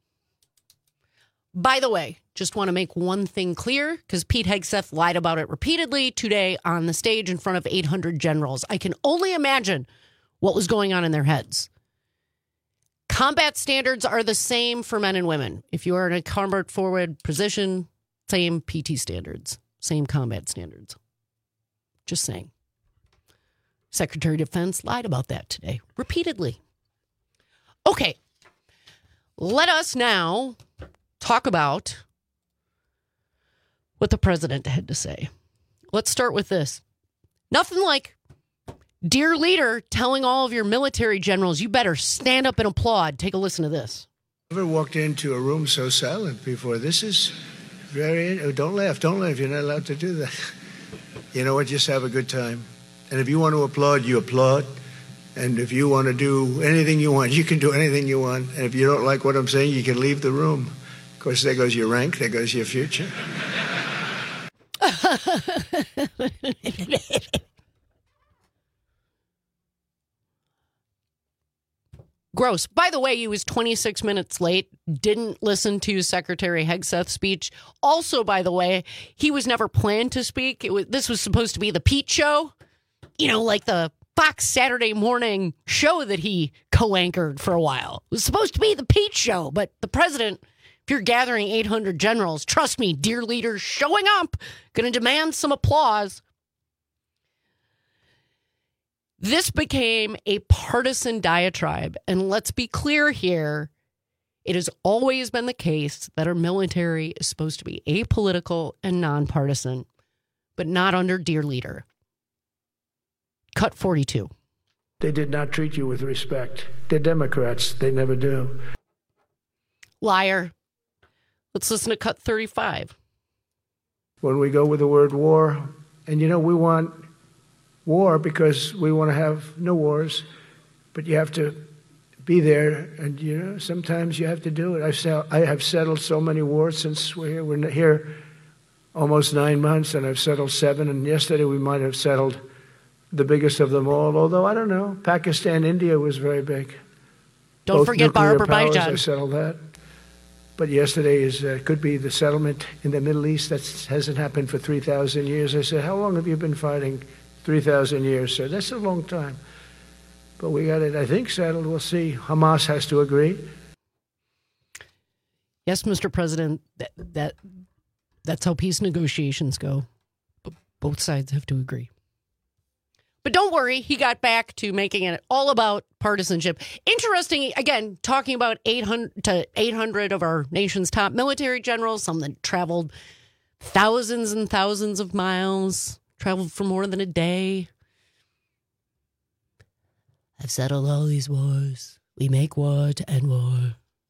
By the way, just want to make one thing clear, because Pete Hegseth lied about it repeatedly today on the stage in front of eight hundred generals. I can only imagine what was going on in their heads. Combat standards are the same for men and women. If you are in a combat forward position, same P T standards, same combat standards. Just saying. Secretary of Defense lied about that today, repeatedly. Okay, let us now talk about what the president had to say. Let's start with this. Nothing like dear leader telling all of your military generals, you better stand up and applaud. Take a listen to this. Never walked into a room so silent before. This is very, oh, don't laugh, don't laugh. You're not allowed to do that. You know what? Just have a good time. And if you want to applaud, you applaud. And if you want to do anything you want, you can do anything you want. And if you don't like what I'm saying, you can leave the room. Of course, there goes your rank. There goes your future. Gross. By the way, he was twenty-six minutes late, didn't listen to Secretary Hegseth's speech. Also, by the way, he was never planned to speak. It was, this was supposed to be the Pete show, you know, like the Fox Saturday morning show that he co-anchored for a while. It was supposed to be the Pete show, but the president, if you're gathering eight hundred generals, trust me, dear leaders showing up, going to demand some applause. This became a partisan diatribe, and let's be clear here, it has always been the case that our military is supposed to be apolitical and nonpartisan, but not under dear leader. Cut forty-two. They did not treat you with respect. They're Democrats. They never do. Liar. Let's listen to cut thirty-five. when we go with the word war. And, you know, we want war because we want to have no wars, but you have to be there, and, you know, sometimes you have to do it. I've sell- I have settled so many wars since we're here. We're here almost nine months, and I've settled seven, and yesterday we might have settled the biggest of them all, although I don't know. Pakistan, India was very big. Don't Both forget nuclear Azerbaijan. powers, I settled that. But yesterday is uh, could be the settlement in the Middle East. That hasn't happened for three thousand years. I said, how long have you been fighting? three thousand years, sir. That's a long time. But we got it, I think, settled. We'll see. Hamas has to agree. Yes, Mister President, that, that that's how peace negotiations go. But both sides have to agree. But don't worry, he got back to making it all about partisanship. Interesting, again, talking about eight hundred to eight hundred of our nation's top military generals, some that traveled thousands and thousands of miles, traveled for more than a day. I've settled all these wars. We make war to end war.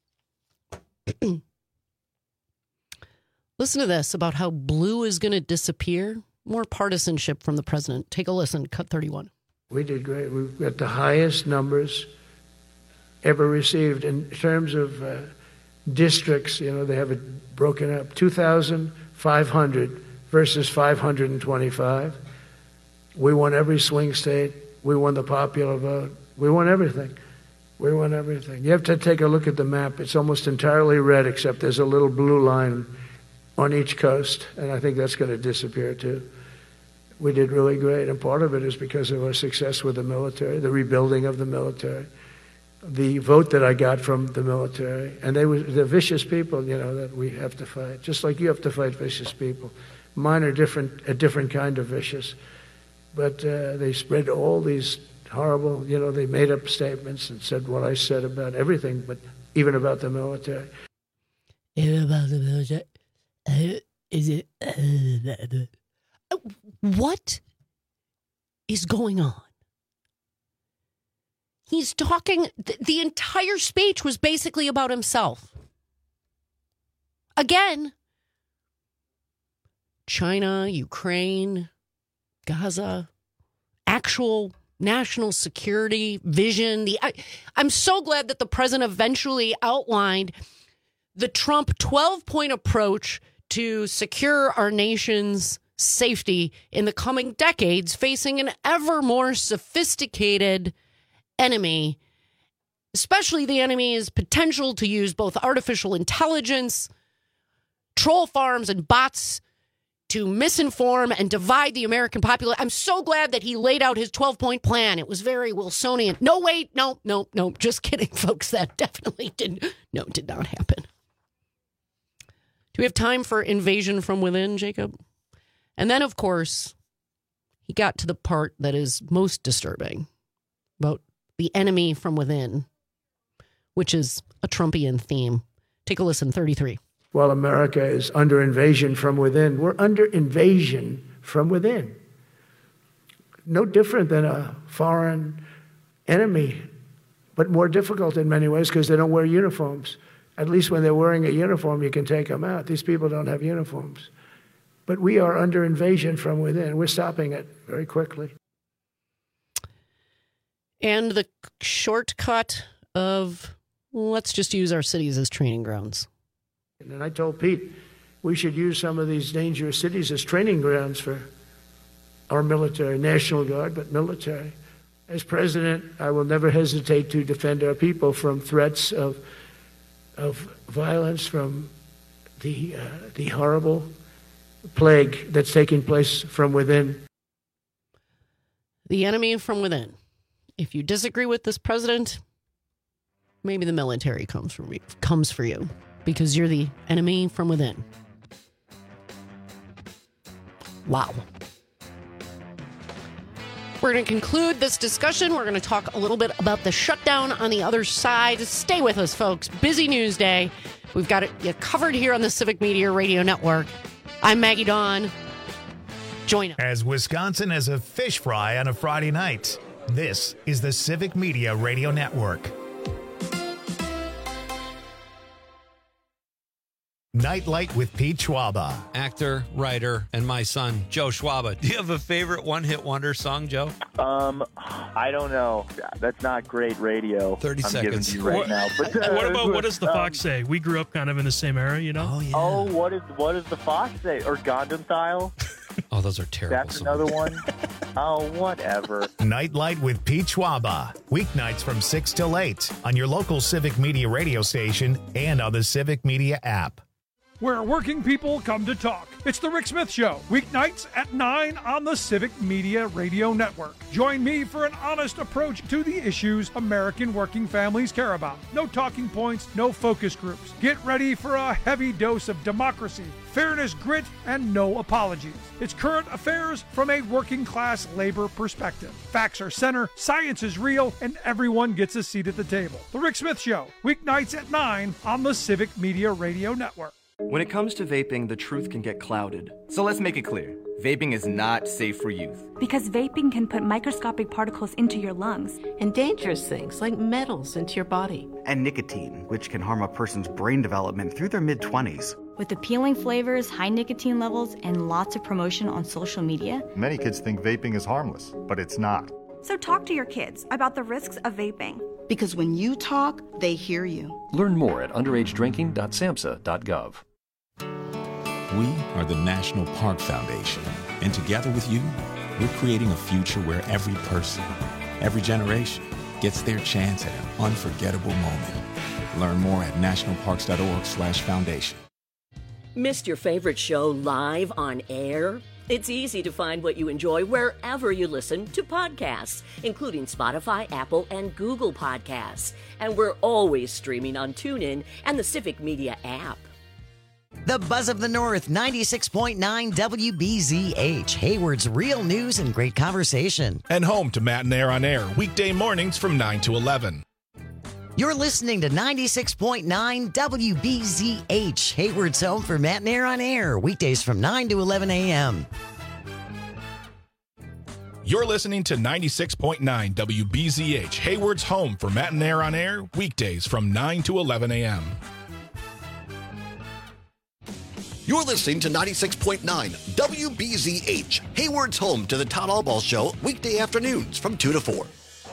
Listen to this about how blue is going to disappear. More partisanship from the president. Take a listen. Cut thirty-one. We did great. We've got the highest numbers ever received in terms of uh, districts. You know, they have it broken up. two thousand five hundred versus five hundred twenty-five. We won every swing state. We won the popular vote. We won everything. We won everything. You have to take a look at the map. It's almost entirely red, except there's a little blue line on each coast, and I think that's going to disappear too. We did really great, and part of it is because of our success with the military, the rebuilding of the military, the vote that I got from the military, and they were the vicious people, you know, that we have to fight, just like you have to fight vicious people. Mine are different, a different kind of vicious, but uh, they spread all these horrible, you know, they made up statements and said what I said about everything, but even about the military. Even about the military. Uh, is it? Uh, what is going on? He's talking. Th- the entire speech was basically about himself. Again, China, Ukraine, Gaza, actual national security vision. The I, I'm so glad that the president eventually outlined the Trump twelve-point approach to secure our nation's safety in the coming decades, facing an ever more sophisticated enemy, especially the enemy's potential to use both artificial intelligence, troll farms, and bots to misinform and divide the American population. I'm so glad that he laid out his twelve-point plan. It was very Wilsonian. No, wait, no, no, no, just kidding, folks. That definitely didn't, no, did not happen. Do we have time for invasion from within, Jacob? And then, of course, he got to the part that is most disturbing about the enemy from within, which is a Trumpian theme. Take a listen, thirty-three. While America is under invasion from within, we're under invasion from within. No different than a foreign enemy, but more difficult in many ways because they don't wear uniforms. At least when they're wearing a uniform, you can take them out. These people don't have uniforms. But we are under invasion from within. We're stopping it very quickly. And the shortcut of, let's just use our cities as training grounds. And I told Pete, we should use some of these dangerous cities as training grounds for our military, National Guard, but military. As president, I will never hesitate to defend our people from threats of of violence, from the uh, the horrible plague that's taking place from within. The enemy from within. If you disagree with this president, maybe the military comes for me, comes for you, because you're the enemy from within. Wow. We're going to conclude this discussion. We're going to talk a little bit about the shutdown on the other side. Stay with us, folks. Busy news day. We've got it covered here on the Civic Media Radio Network. I'm Maggie Dawn. Join us. As Wisconsin as a fish fry on a Friday night, this is the Civic Media Radio Network. Nightlight with Pete Schwaba. Actor, writer, and my son, Joe Schwaba. Do you have a favorite one-hit wonder song, Joe? Um, I don't know. That's not great radio. thirty I'm seconds. giving you right what, now. But, uh, what about what does the um, Fox say? We grew up kind of in the same era, you know? Oh, yeah. Oh, what is what does the Fox say? Or Gundam Style? Oh, those are terrible That's songs. another one. Oh, whatever. Nightlight with Pete Schwaba. Weeknights from six till eight on your local Civic Media radio station and on the Civic Media app. Where working people come to talk. It's the Rick Smith Show, weeknights at nine on the Civic Media Radio Network. Join me for an honest approach to the issues American working families care about. No talking points, no focus groups. Get ready for a heavy dose of democracy, fairness, grit, and no apologies. It's current affairs from a working class labor perspective. Facts are center, science is real, and everyone gets a seat at the table. The Rick Smith Show, weeknights at nine on the Civic Media Radio Network. When it comes to vaping, the truth can get clouded. So let's make it clear. Vaping is not safe for youth. Because vaping can put microscopic particles into your lungs. And dangerous things like metals into your body. And nicotine, which can harm a person's brain development through their mid-twenties. With appealing flavors, high nicotine levels, and lots of promotion on social media. Many kids think vaping is harmless, but it's not. So talk to your kids about the risks of vaping. Because when you talk, they hear you. Learn more at underage drinking dot samhsa dot gov. We are the National Park Foundation, and together with you, we're creating a future where every person, every generation, gets their chance at an unforgettable moment. Learn more at national parks dot org slash foundation. Missed your favorite show live on air? It's easy to find what you enjoy wherever you listen to podcasts, including Spotify, Apple, and Google Podcasts. And we're always streaming on TuneIn and the Civic Media app. The Buzz of the North, ninety-six point nine W B Z H, Hayward's real news and great conversation. And home to Matt and Air on Air, weekday mornings from nine to eleven. You're listening to ninety-six point nine W B Z H, Hayward's home for Matt and Air on Air, weekdays from nine to eleven a.m. You're listening to ninety-six point nine W B Z H, Hayward's home for Matt and Air on Air, weekdays from nine to eleven a.m. You're listening to ninety-six point nine W B Z H, Hayward's home to the Todd Allball Show, weekday afternoons from two to four.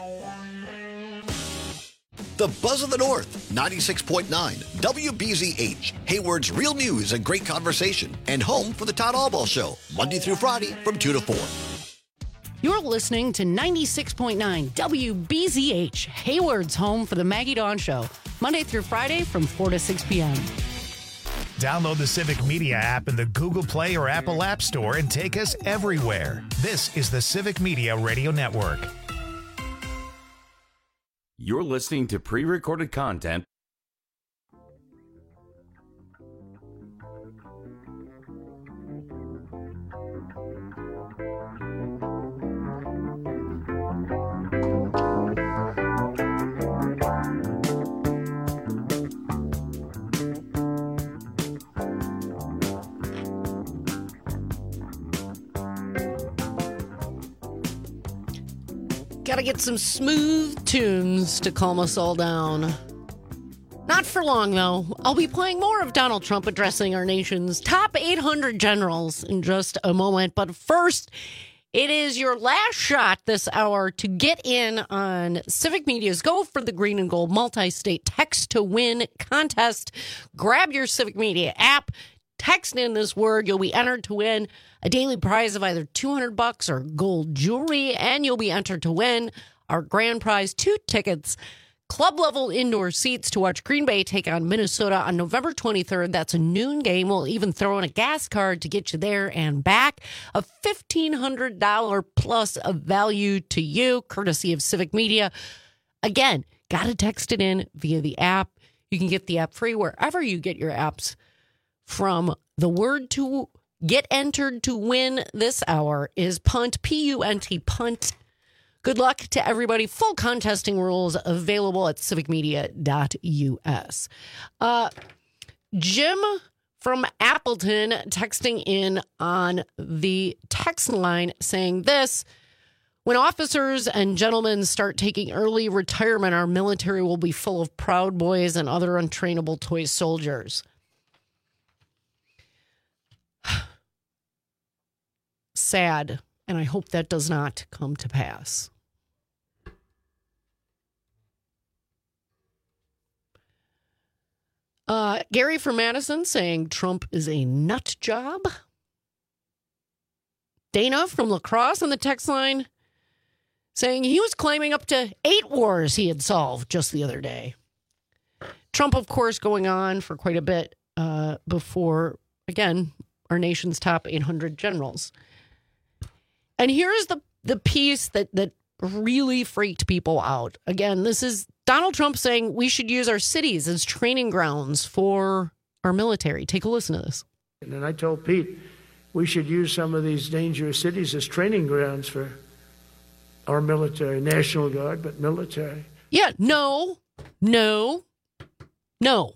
The Buzz of the North, ninety-six point nine W B Z H, Hayward's real news and great conversation, and home for the Todd Allball Show, Monday through Friday from two to four. You're listening to ninety-six point nine W B Z H, Hayward's home for the Maggie Dawn Show, Monday through Friday from four to six p.m. Download the Civic Media app in the Google Play or Apple App Store and take us everywhere. This is the Civic Media Radio Network. You're listening to pre-recorded content. Gotta get some smooth tunes to calm us all down. Not for long, though. I'll be playing more of Donald Trump addressing our nation's top eight hundred generals in just a moment. But first, it is your last shot this hour to get in on Civic Media's Go for the Green and Gold multi-state text to win contest. Grab your Civic Media app. Text in this word. You'll be entered to win a daily prize of either two hundred bucks or gold jewelry, and you'll be entered to win our grand prize, two tickets, club-level indoor seats to watch Green Bay take on Minnesota on November twenty-third. That's a noon game. We'll even throw in a gas card to get you there and back. A fifteen hundred dollars plus of value to you, courtesy of Civic Media. Again, got to text it in via the app. You can get the app free wherever you get your apps from. The word to get entered to win this hour is punt, P U N T, punt. Good luck to everybody. Full contesting rules available at civic media dot U S. Uh, Jim from Appleton texting in on the text line saying this: when officers and gentlemen start taking early retirement, our military will be full of proud boys and other untrainable toy soldiers. Sad, and I hope that does not come to pass. Uh, Gary from Madison saying Trump is a nut job. Dana from La Crosse on the text line saying he was claiming up to eight wars he had solved just the other day. Trump, of course, going on for quite a bit uh, before, again, our nation's top eight hundred generals. And here's the, the piece that, that really freaked people out. Again, this is Donald Trump saying we should use our cities as training grounds for our military. Take a listen to this. And then I told Pete we should use some of these dangerous cities as training grounds for our military, National Guard, but military. Yeah, no, no, no.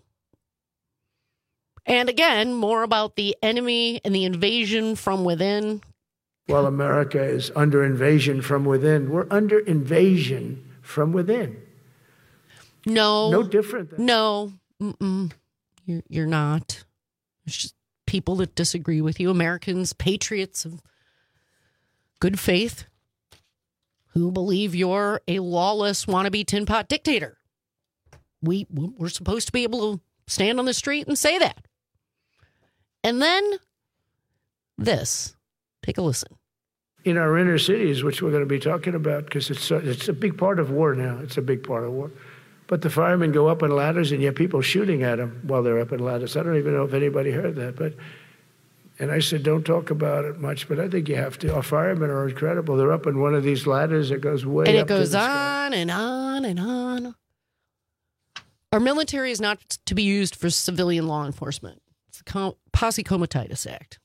And again, more about the enemy and the invasion from within. While America is under invasion from within, we're under invasion from within. No. No different. Than- no. Mm-mm. You're, you're not. It's just people that disagree with you. Americans, patriots of good faith, who believe you're a lawless wannabe tin pot dictator. We, we're supposed to be able to stand on the street and say that. And then this. Take a listen. In our inner cities, which we're going to be talking about, because it's a, it's a big part of war now. It's a big part of war. But the firemen go up on ladders, and you have people shooting at them while they're up on ladders. I don't even know if anybody heard that. But and I said, don't talk about it much, but I think you have to. Our firemen are incredible. They're up on one of these ladders that goes way up. And it to goes the sky. on and on and on. Our military is not to be used for civilian law enforcement. It's the Posse Comitatus Act.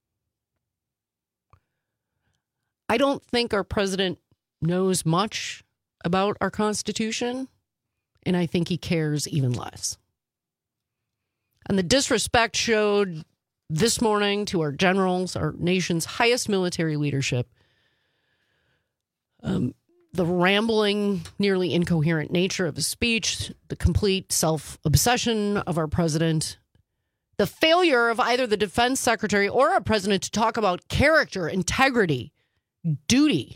I don't think our president knows much about our Constitution, and I think he cares even less. And the disrespect showed this morning to our generals, our nation's highest military leadership, um, the rambling, nearly incoherent nature of his speech, the complete self-obsession of our president, the failure of either the defense secretary or our president to talk about character, integrity, duty,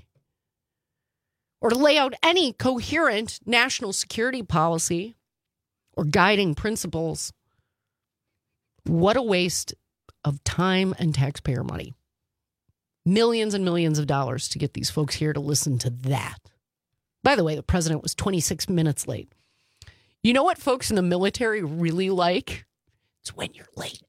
or to lay out any coherent national security policy or guiding principles. What a waste of time and taxpayer money. Millions and millions of dollars to get these folks here to listen to that. By the way, the president was twenty-six minutes late. You know what folks in the military really like? It's when you're late.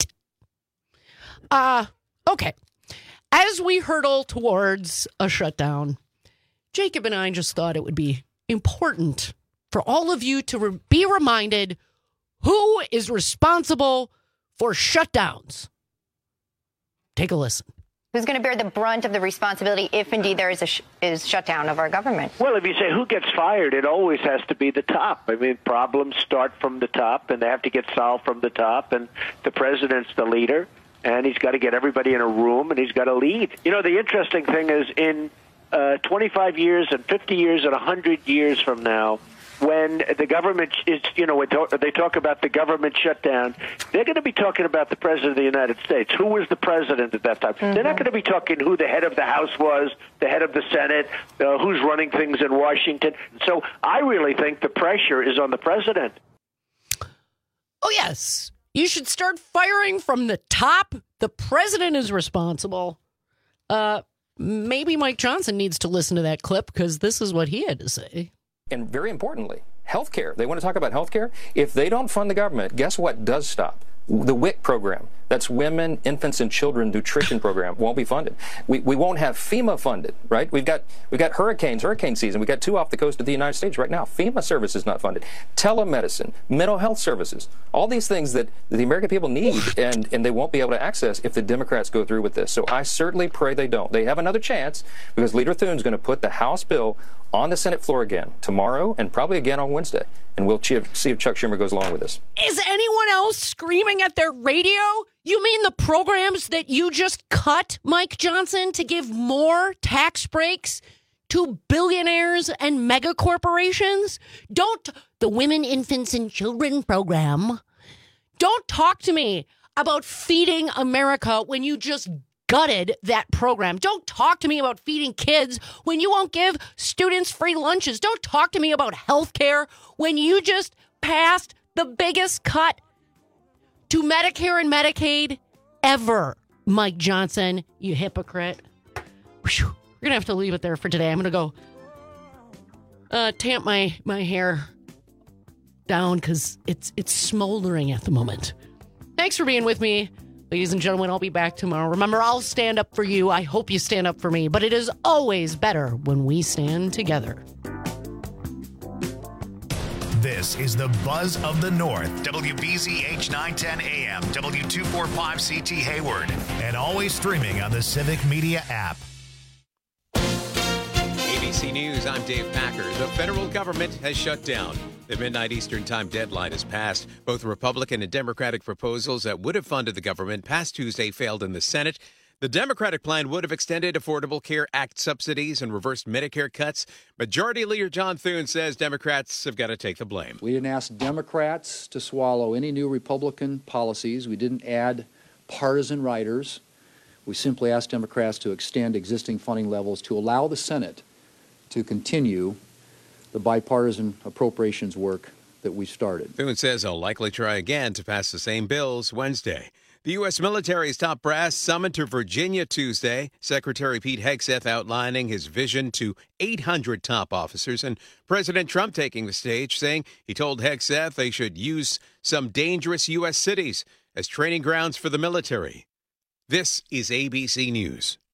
Uh, okay. As we hurtle towards a shutdown, Jacob and I just thought it would be important for all of you to re- be reminded who is responsible for shutdowns. Take a listen. Who's going to bear the brunt of the responsibility if indeed there is a sh- is shutdown of our government? Well, if you say who gets fired, it always has to be the top. I mean, problems start from the top, and they have to get solved from the top, and the president's the leader. And he's got to get everybody in a room, and he's got to lead. You know, the interesting thing is in uh, twenty-five years and fifty years and one hundred years from now, when the government is, you know, when they talk about the government shutdown, they're going to be talking about the president of the United States. Who was the president at that time? Mm-hmm. They're not going to be talking who the head of the House was, the head of the Senate, uh, who's running things in Washington. So I really think the pressure is on the president. Oh, yes. You should start firing from the top. The president is responsible. Uh, maybe Mike Johnson needs to listen to that clip because this is what he had to say. And very importantly, healthcare. They want to talk about healthcare. If they don't fund the government, guess what does stop? The W I C program. That's Women, Infants, and Children Nutrition Program won't be funded. We we won't have FEMA funded, right? We've got we've got hurricanes, hurricane season. We've got two off the coast of the United States right now. FEMA service is not funded. Telemedicine, mental health services, all these things that the American people need, and, and they won't be able to access if the Democrats go through with this. So I certainly pray they don't. They have another chance because Leader Thune's going to put the House bill on the Senate floor again tomorrow and probably again on Wednesday. And we'll see if Chuck Schumer goes along with this. Is anyone else screaming at their radio? You mean the programs that you just cut, Mike Johnson, to give more tax breaks to billionaires and mega corporations? Don't, the Women, Infants, and Children program. Don't talk to me about feeding America when you just gutted that program. Don't talk to me about feeding kids when you won't give students free lunches. Don't talk to me about health care when you just passed the biggest cut to Medicare and Medicaid ever. Mike Johnson, you hypocrite. Whew. We're going to have to leave it there for today. I'm going to go uh, tamp my, my hair down because it's it's smoldering at the moment. Thanks for being with me, ladies and gentlemen. I'll be back tomorrow. Remember, I'll stand up for you. I hope you stand up for me. But it is always better when we stand together. This is the Buzz of the North. W B Z H nine ten A M, W two forty-five C T Hayward, and always streaming on the Civic Media app. A B C News, I'm Dave Packer. The federal government has shut down. The midnight Eastern Time deadline has passed. Both Republican and Democratic proposals that would have funded the government past Tuesday failed in the Senate. The Democratic plan would have extended Affordable Care Act subsidies and reversed Medicare cuts. Majority Leader John Thune says Democrats have got to take the blame. We didn't ask Democrats to swallow any new Republican policies. We didn't add partisan riders. We simply asked Democrats to extend existing funding levels to allow the Senate to continue the bipartisan appropriations work that we started. Thune says he'll likely try again to pass the same bills Wednesday. The U S military's top brass summoned to Virginia Tuesday. Secretary Pete Hegseth outlining his vision to eight hundred top officers, and President Trump taking the stage, saying he told Hegseth they should use some dangerous U S cities as training grounds for the military. This is A B C News.